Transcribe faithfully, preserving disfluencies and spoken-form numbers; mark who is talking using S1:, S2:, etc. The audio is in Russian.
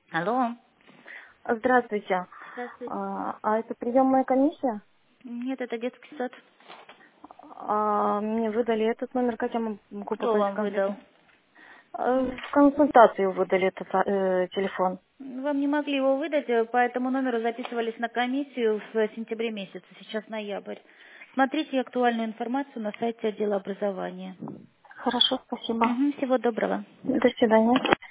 S1: Алло.
S2: Здравствуйте.
S1: Здравствуйте.
S2: А, а это приемная комиссия?
S1: Нет, это детский сад.
S2: А, мне выдали этот номер, как я могу
S1: Кто
S2: попасть в
S1: вам
S2: консультацию?
S1: выдал?
S2: В консультацию выдали этот э, телефон.
S1: Вам не могли его выдать, э, по этому номеру записывались на комиссию в сентябре месяце, сейчас ноябрь. Смотрите актуальную информацию на сайте отдела образования.
S2: Хорошо, спасибо.
S1: Мгм, всего доброго.
S2: До свидания.